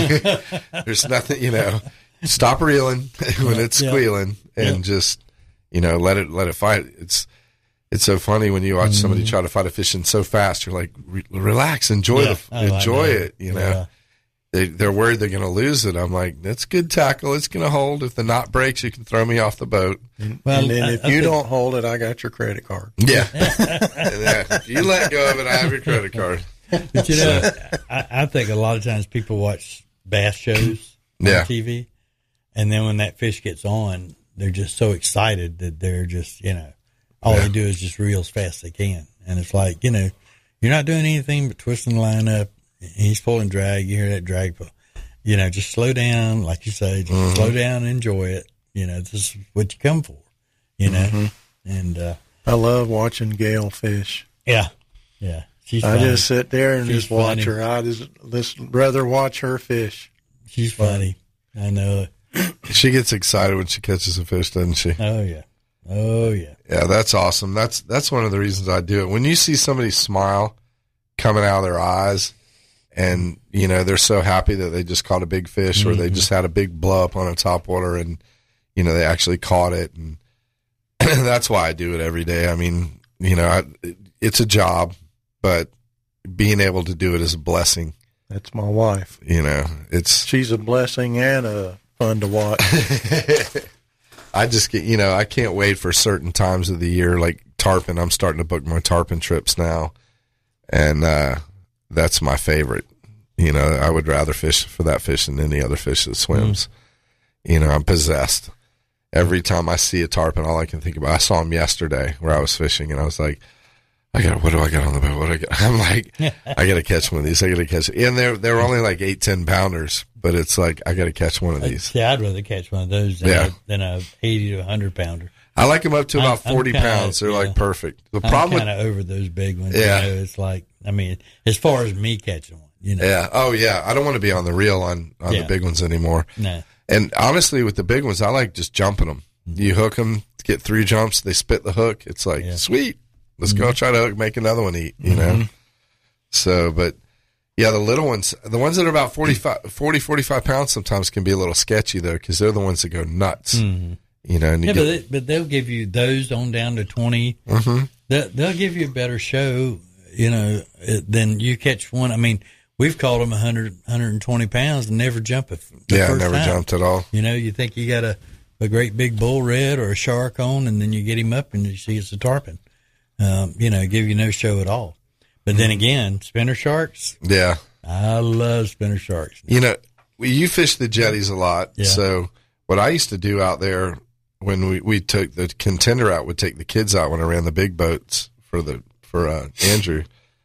There's nothing, you know, stop reeling when it's yeah. squealing and yeah. just, you know, let it, let it fight. It's, it's so funny when you watch mm-hmm. somebody try to fight a fish and so fast, you're like, Re- relax, enjoy yeah. the, oh, enjoy it, you know. Yeah. They, they're worried they're going to lose it. I'm like, that's good tackle. It's going to hold. If the knot breaks, you can throw me off the boat. Well, and then I, if I you think... don't hold it, I got your credit card. Yeah. yeah. If you let go of it, I have your credit card. But you know, I, I think a lot of times people watch bass shows on yeah. T V, and then when that fish gets on, they're just so excited that they're just, you know, all yeah. they do is just reel as fast as they can. And it's like, you know, you're not doing anything but twisting the line up. He's pulling drag. You hear that drag pull. You know, just slow down, like you say. Just mm-hmm. slow down and enjoy it. You know, this is what you come for. You know, mm-hmm. and uh, I love watching Gail fish. Yeah, yeah. She's I funny. just sit there and She's just watch funny. her. I just, just rather watch her fish. She's funny. I know it. She gets excited when she catches a fish, doesn't she? Oh yeah. Oh yeah. Yeah, that's awesome. That's that's one of the reasons I do it. When you see somebody smile coming out of their eyes. And, you know, they're so happy that they just caught a big fish mm-hmm. or they just had a big blow up on a topwater and, you know, they actually caught it. And that's why I do it every day. I mean, you know, I, it's a job, but being able to do it is a blessing. That's my wife. You know, it's. She's a blessing and a fun to watch. I just get, you know, I can't wait for certain times of the year, like tarpon. I'm starting to book my tarpon trips now. And, uh, that's my favorite. You know, I would rather fish for that fish than any other fish that swims. Mm. You know, I'm possessed. Every time I see a tarpon, all I can think about, I saw him yesterday where I was fishing, and I was like, I got what do I got on the boat? What do I got? I'm like, I got to catch one of these. I got to catch it. And they're they're only like eight, ten pounders, but it's like I got to catch one of these. Yeah, I'd rather catch one of those than, Yeah. a, than a eighty to a hundred pounder. I like them up to about I'm- I'm forty kinda, pounds. They're yeah. like perfect. The I'm problem kind of over those big ones. Yeah. You know, it's like, I mean, as far as me catching one, you know. Yeah. Oh, yeah. I don't want to be on the reel on, on Yeah. the big ones anymore. No. And honestly, with the big ones, I like just jumping them. You hook them, get three jumps, they spit the hook. It's like, sweet. Let's go try to hook, make another one eat, you know? Mhm. So, but yeah, the little ones, the ones that are about forty-five, forty, forty-five pounds sometimes can be a little sketchy though, because they're the ones that go nuts. Mhm. You know, and you Yeah, get, but, they, but they'll give you those on down to twenty. Mhm. They'll, they'll give you a better show, you know, it- than you catch one. I mean, we've caught them one hundred, one hundred twenty pounds and never jump it. the yeah, first never time. jumped at all. You know, you think you got a, a great big bull red or a shark on, and then you get him up and you see it's a tarpon. Um, you know, give you no show at all. But then again, spinner sharks. Yeah. I love spinner sharks. You know, we- you fish the jetties a lot. Yeah. So what I used to do out there when we, we took the contender out, would take the kids out when I ran the big boats for the, for, uh, Andrew.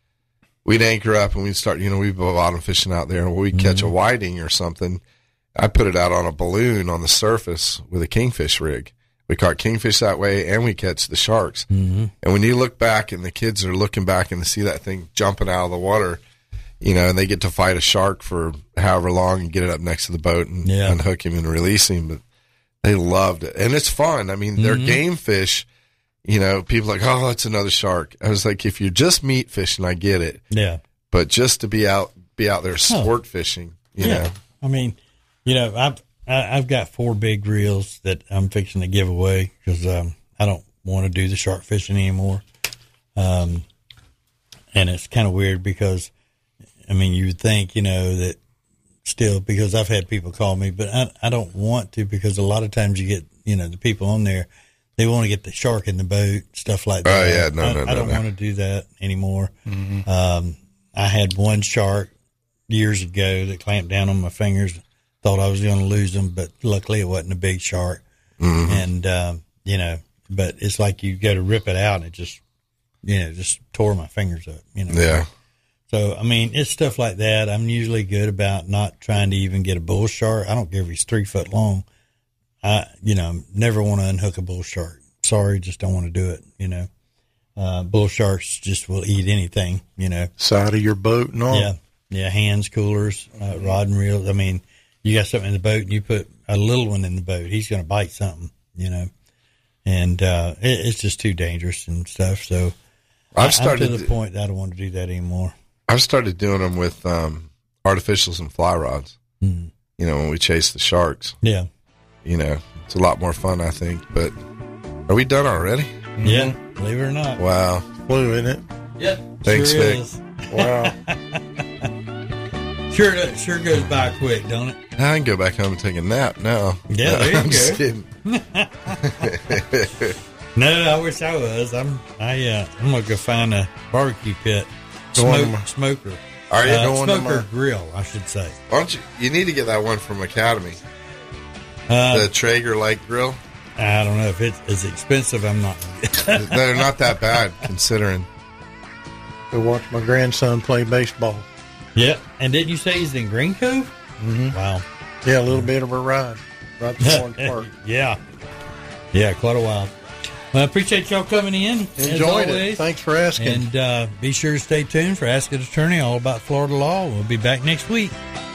We'd anchor up and we'd start, you know, we'd go bottom fishing out there and we'd catch a whiting or something. I put it out on a balloon on the surface with a kingfish rig. We caught kingfish that way and we catch the sharks. Mm-hmm. And when you look back and the kids are looking back and they see that thing jumping out of the water, you know, and they get to fight a shark for however long and get it up next to the boat and Yeah. unhook him and release him. But they loved it. And it's fun. I mean, they're Mhm. game fish. You know, people are like, oh, it's another shark. I was like, if you're just meat fishing, I get it. Yeah. But just to be out, be out there sport fishing, you yeah. know. I mean, you know, I've, I- I've got four big reels that I'm fixing to give away because um, I don't want to do the shark fishing anymore. Um, and it's kind of weird because, I mean, you would think, you know, that still, because I've had people call me, but I, I don't want to because a lot of times you get, you know, the people on there, they want to get the shark in the boat, stuff like Oh, that. yeah. No, I, no, I no, don't no. want to do that anymore. Mhm. Um, I had one shark years ago that clamped down on my fingers. Thought I was going to lose them, but luckily it wasn't a big shark. Mhm. And, um, you know, but it's like you go to rip it out and it just, you know, just tore my fingers up, you know. Yeah. So, I mean, it's stuff like that. I'm usually good about not trying to even get a bull shark. I don't care if he's three foot long. I, you know, never want to unhook a bull shark. Sorry, just don't want to do it, you know. Uh, bull sharks just will eat anything, you know. Side of your boat and all. Yeah. Yeah. Hands, coolers, uh, rod and reel. I mean, you got something in the boat and you put a little one in the boat, he's going to bite something, you know. And uh, it, it's just too dangerous and stuff. So I've I, started I'm to the point that I don't want to do that anymore. I've started doing them with um, artificials and fly rods. Mm. You know, when we chase the sharks. Yeah. You know, it's a lot more fun, I think. But are we done already? Yeah, believe it or not. Wow. Flew, isn't it? Yep. Thanks, sure Vic. is. Wow. Sure, it sure goes by quick, don't it? I can go back home and take a nap now. Yeah, there you I'm go. just kidding. No, I wish I was. I'm. I. Uh, I'm gonna go find a barbecue pit, Going to smoke, my- smoker. Are you uh, going to smoker my- grill? I should say. Why don't you? You need to get that one from Academy. Uh, the Traeger light grill. I don't know if it's as expensive. I'm not. They're not that bad considering. To watch my grandson play baseball. Yep. And didn't you say he's in Green Cove? Mm-hmm. Wow. Yeah, a little bit of a ride. Right to Orange Park. Yeah. Yeah, quite a while. Well, I appreciate y'all coming in. as Enjoyed it. always. Thanks for asking. And uh, be sure to stay tuned for Ask an Attorney, all about Florida law. We'll be back next week.